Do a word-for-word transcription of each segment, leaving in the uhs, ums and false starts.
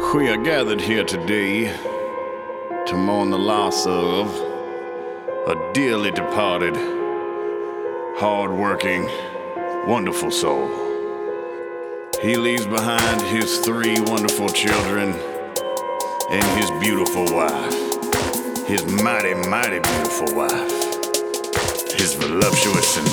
We are gathered here today to mourn the loss of a dearly departed, hard-working, wonderful soul. He leaves behind his three wonderful children and his beautiful wife, his mighty, mighty beautiful wife, his voluptuous and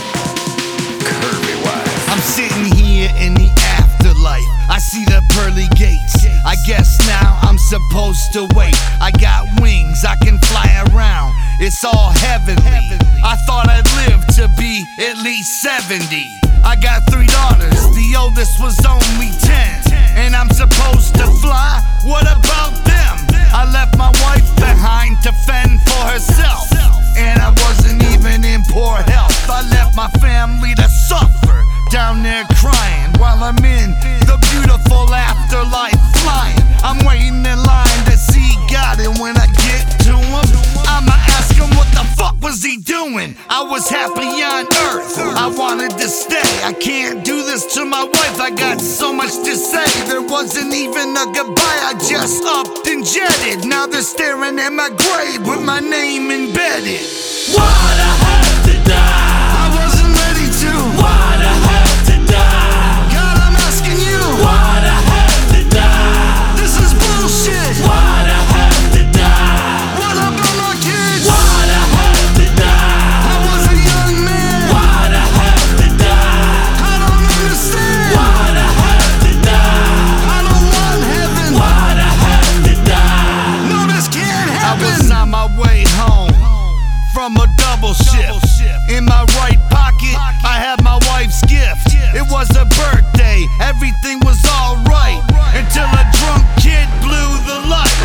curvy wife. I'm sitting here in the afterlife. I see the pearly gates. I guess now I'm supposed to wait. I got wings, I can fly around. It's all heavenly. I thought I'd live to be at least seventy. I got three daughters, the oldest was only ten. And I'm supposed to fly? What about them? I left my wife behind to fend for herself. And I wasn't even in poor health. I left my family to suffer, down there crying while I'm in the beautiful afterlife flying. I'm waiting in line to see God, and when I get to him, I'ma ask him what the fuck was he doing? I was happy on earth, I wanted to stay. I can't do this to my wife, I got so much to say. There wasn't even a goodbye, I just upped and jetted. Now they're staring at my grave with my name embedded. Why'd I have to die? I wasn't ready to. Why'd I have to die? God, I'm asking you. Why'd I have to die? This is bullshit. Why'd I have to die? What about my kids? Why'd I have to die? I was a young man. Why'd I have to die? I don't understand. Why'd I have to die? I don't want heaven. Why'd I have to die? No, this can't I happen. was on my way home from a double shift. In my right pocket, I had my wife's gift. It was a birthday, everything was alright, until a drunk kid blew the light.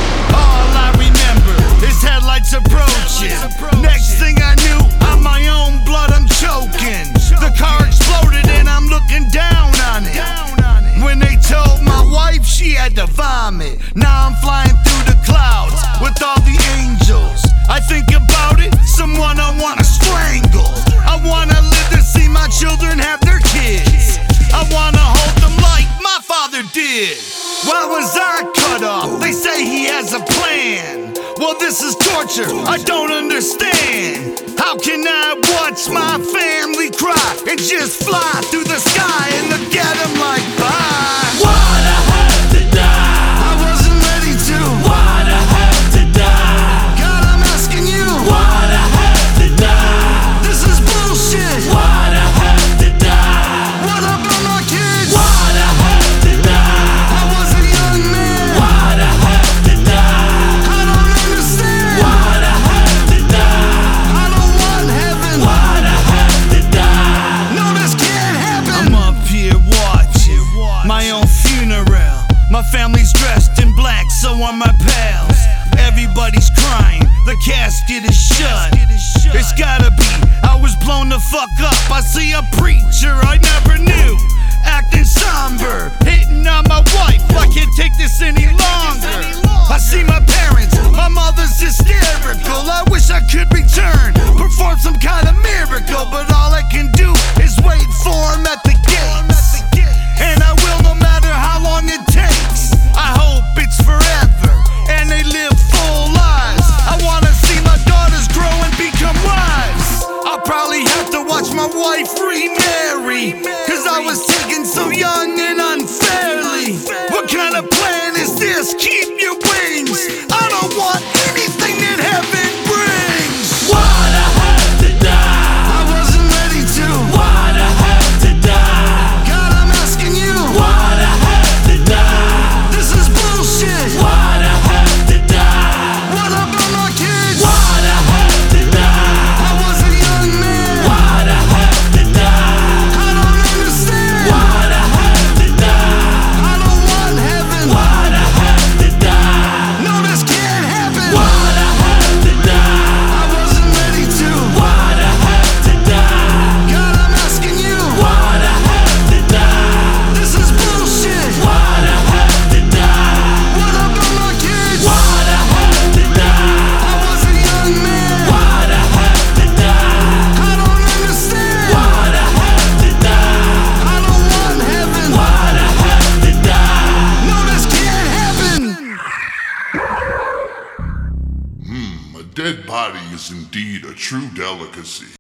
All I remember is headlights approaching. Next thing I knew, on my own blood I'm choking. The car exploded and I'm looking down on it. When they told my wife she had to vomit. Now I'm flying through the clouds with all the angels. I think about it, someone I wanna strangle. I wanna live to see my children have their kids. I wanna hold them like my father did. Why was I cut off? They say he has a plan. Well, this is torture, I don't understand. How can I watch my family cry and just fly through the sky and look at them like bye? Why'd I have to die? I wasn't ready to. Why'd I have to die? God, I'm asking you. Why'd I have to die? This is bullshit. Why'd I have to die? What about my kids? Why'd I have to die? I was a young man. Why'd I have to die? I don't understand. Why'd I have to die? I don't want heaven. Why'd I have to die? No, this can't happen. I'm up here watching my own funeral. My family's dressed in black, so are my pals. Everybody's crying, the casket is shut. It's gotta be, I was blown the fuck up. I see a preacher I never knew, acting somber, hitting on my wife. I can't take this any longer. I see my parents, my mother's hysterical. I wish I could return, perform some kind of miracle, but all I can do is wait for him at the gates. And I will, no matter how long it takes. I hope it's forever and they live full lives. I wanna see my daughters grow and become wives. I'll probably have to watch my wife remarry, cause I was taken so young and unfairly. What kind of plan is this? dead body is indeed a true delicacy.